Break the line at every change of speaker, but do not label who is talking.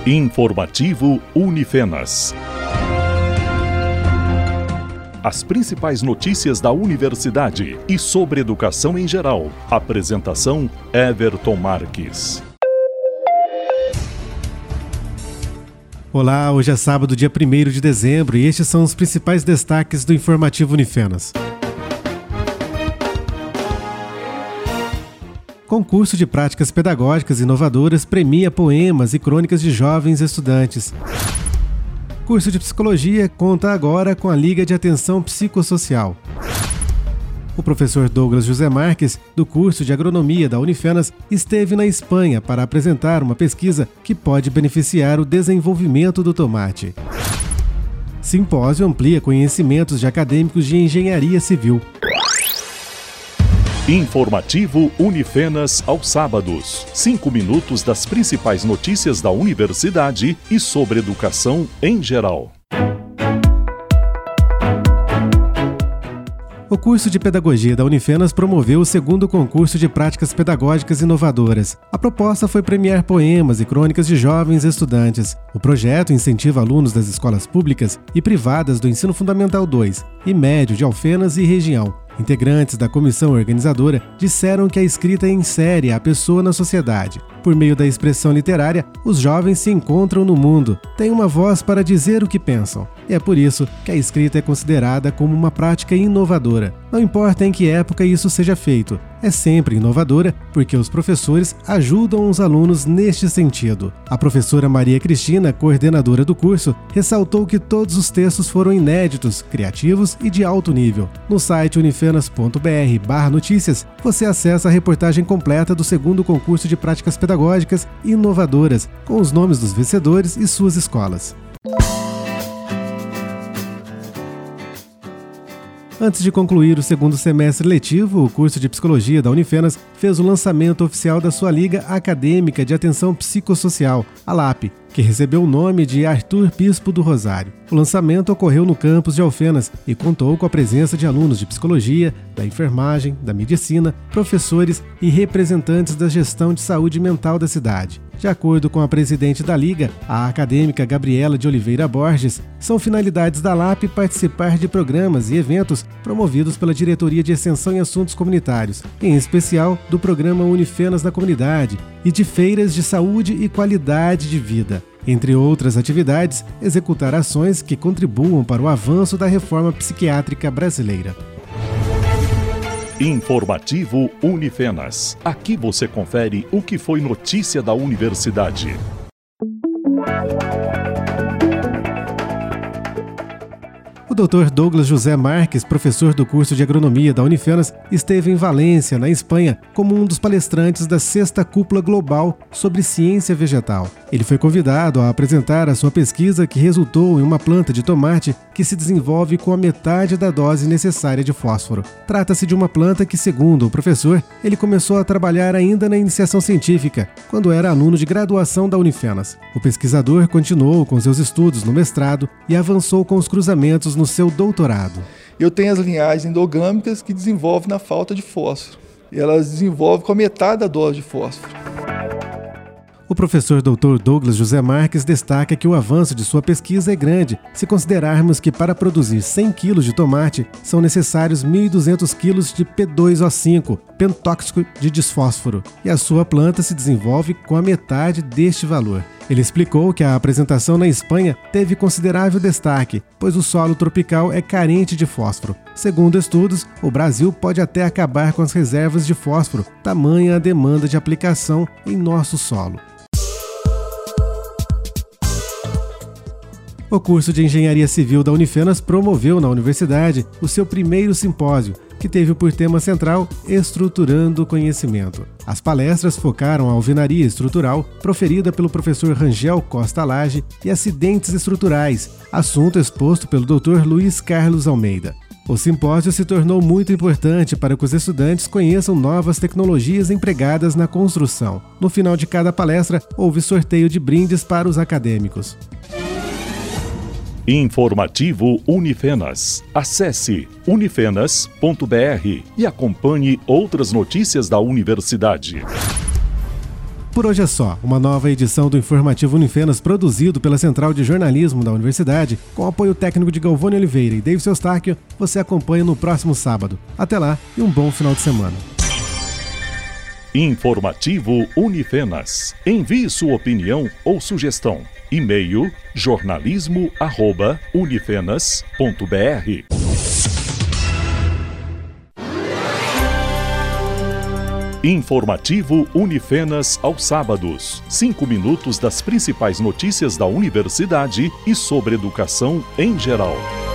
Informativo Unifenas. As principais notícias da universidade e sobre educação em geral. Apresentação: Everton Marques.
Olá, hoje é sábado, dia 1º de dezembro, e estes são os principais destaques do Informativo Unifenas. Concurso de práticas pedagógicas inovadoras premia poemas e crônicas de jovens estudantes. Curso de Psicologia conta agora com a Liga de Atenção Psicossocial. O professor Douglas José Marques, do curso de Agronomia da Unifenas, esteve na Espanha para apresentar uma pesquisa que pode beneficiar o desenvolvimento do tomate. Simpósio amplia conhecimentos de acadêmicos de engenharia civil.
Informativo Unifenas aos sábados. 5 minutos das principais notícias da universidade e sobre educação em geral.
O curso de Pedagogia da Unifenas promoveu o 2º concurso de práticas pedagógicas inovadoras. A proposta foi premiar poemas e crônicas de jovens estudantes. O projeto incentiva alunos das escolas públicas e privadas do Ensino Fundamental 2 e Médio de Alfenas e região. Integrantes da comissão organizadora disseram que a escrita insere a pessoa na sociedade. Por meio da expressão literária, os jovens se encontram no mundo, têm uma voz para dizer o que pensam. E é por isso que a escrita é considerada como uma prática inovadora. Não importa em que época isso seja feito, é sempre inovadora porque os professores ajudam os alunos neste sentido. A professora Maria Cristina, coordenadora do curso, ressaltou que todos os textos foram inéditos, criativos e de alto nível. No site unifenas.br/notícias, você acessa a reportagem completa do 2º concurso de práticas pedagógicas inovadoras, com os nomes dos vencedores e suas escolas. Antes de concluir o 2º semestre letivo, o curso de Psicologia da Unifenas fez o lançamento oficial da sua Liga Acadêmica de Atenção Psicossocial, a LAP, que recebeu o nome de Arthur Pispo do Rosário. O lançamento ocorreu no campus de Alfenas e contou com a presença de alunos de psicologia, da enfermagem, da medicina, professores e representantes da gestão de saúde mental da cidade. De acordo com a presidente da Liga, a acadêmica Gabriela de Oliveira Borges, são finalidades da LAP participar de programas e eventos promovidos pela Diretoria de Extensão e Assuntos Comunitários, em especial do programa Unifenas na Comunidade e de feiras de saúde e qualidade de vida. Entre outras atividades, executar ações que contribuam para o avanço da reforma psiquiátrica brasileira.
Informativo Unifenas. Aqui você confere o que foi notícia da universidade.
O Dr. Douglas José Marques, professor do curso de Agronomia da Unifenas, esteve em Valência, na Espanha, como um dos palestrantes da 6ª Cúpula Global sobre Ciência Vegetal. Ele foi convidado a apresentar a sua pesquisa que resultou em uma planta de tomate que se desenvolve com a metade da dose necessária de fósforo. Trata-se de uma planta que, segundo o professor, ele começou a trabalhar ainda na iniciação científica, quando era aluno de graduação da Unifenas. O pesquisador continuou com seus estudos no mestrado e avançou com os cruzamentos no seu doutorado.
Eu tenho as linhagens endogâmicas que desenvolvem na falta de fósforo. E elas desenvolvem com a metade da dose de fósforo.
O professor Dr. Douglas José Marques destaca que o avanço de sua pesquisa é grande, se considerarmos que para produzir 100 kg de tomate são necessários 1.200 kg de P2O5, pentóxico de disfósforo, e a sua planta se desenvolve com a metade deste valor. Ele explicou que a apresentação na Espanha teve considerável destaque, pois o solo tropical é carente de fósforo. Segundo estudos, o Brasil pode até acabar com as reservas de fósforo, tamanha a demanda de aplicação em nosso solo. O curso de Engenharia Civil da Unifenas promoveu na universidade o seu primeiro simpósio, que teve por tema central Estruturando o Conhecimento. As palestras focaram a alvenaria estrutural, proferida pelo professor Rangel Costa Lage, e acidentes estruturais, assunto exposto pelo Dr. Luiz Carlos Almeida. O simpósio se tornou muito importante para que os estudantes conheçam novas tecnologias empregadas na construção. No final de cada palestra, houve sorteio de brindes para os acadêmicos.
Informativo Unifenas. Acesse unifenas.br e acompanhe outras notícias da universidade.
Por hoje é só. Uma nova edição do Informativo Unifenas, produzido pela Central de Jornalismo da Universidade, com apoio técnico de Galvani Oliveira e David Eustáquio, você acompanha no próximo sábado. Até lá e um bom final de semana.
Informativo Unifenas. Envie sua opinião ou sugestão. E-mail jornalismo@unifenas.br. Informativo Unifenas aos sábados. 5 minutos das principais notícias da universidade e sobre educação em geral.